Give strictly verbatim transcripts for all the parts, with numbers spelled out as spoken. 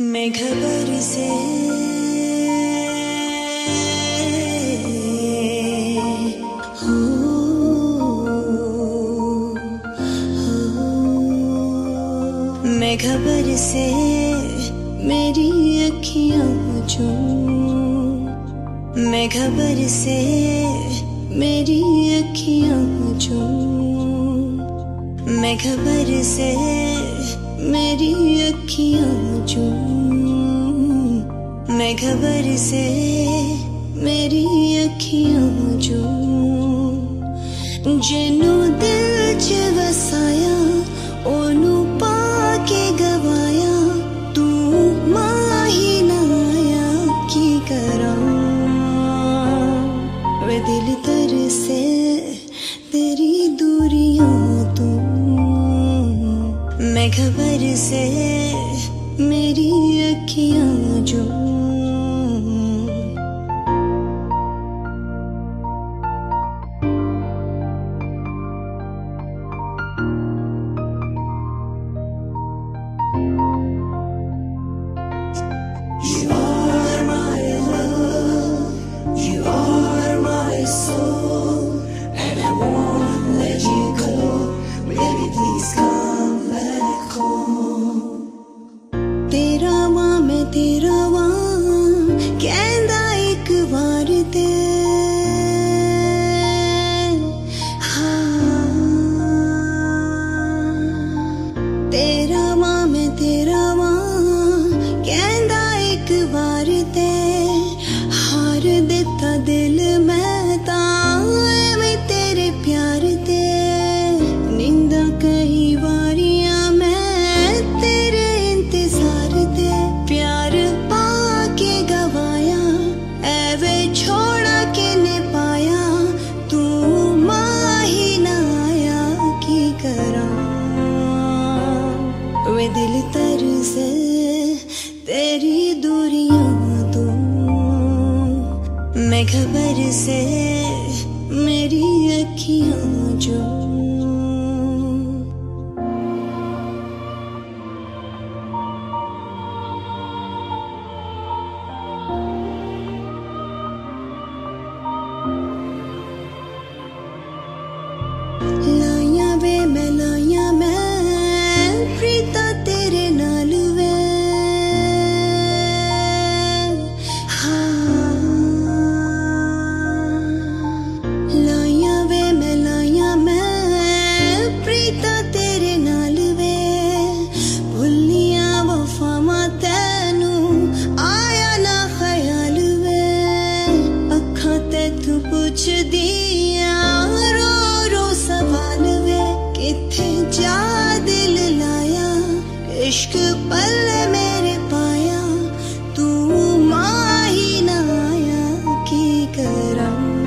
मैं खबर से हो, हो, मैं खबर से मेरी अखियां चूम, मैं खबर से मेरी अखियां चूम, मैं खबर से मेरी अखियां चूम, मैं खबर से मेरी अखियां चूम, जिन्नू दिल च वसाया ओनू पाके गवाया, तू माही ना आया की करा, वे दिल तरसे तेरी दूरियां तू, मैं खबर से मेरी अखियां जो You are my love, you are my soul, and I won't let you go, baby please come back home. तेरा मां मैं तेरा वां कहंदा एक बार ते, हाँ तेरा मां मैं तेरा वां कहंदा एक बार ते, हार दिता दिल मैं तां मैं तेरे प्यार ते, नींदा कई वारियां मैं तेरे इंतजार ते, प्यार पाके गवाया ऐवे छोड़ा के ने पाया, तू माही ना आया की करा, वे दिल तरसे तेरी दूरियां तू, मैं खबर से मेरी अखियां जो लाया वे मैं लाया मैं प्रीता तेरे नाल वे, हाँ लाया वे मैं लाया मैं प्रीता तेरे नाल वे, भुलिया वफावां तैनू आया ना ख्याल वे, अखां ते तू पुछदियां रो रो सवाल वे, किथे जा दिल लाया इश्क पल मेरे पाया, तू माही ना आया की करा,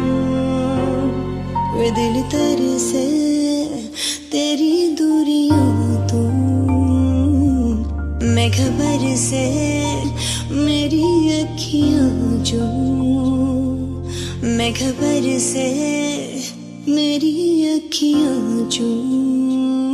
वे दिल तरसे तेरी दूरियां तू, मैं खबर से मेरी अखियां जो, मैं खबर से मेरी अखियां जो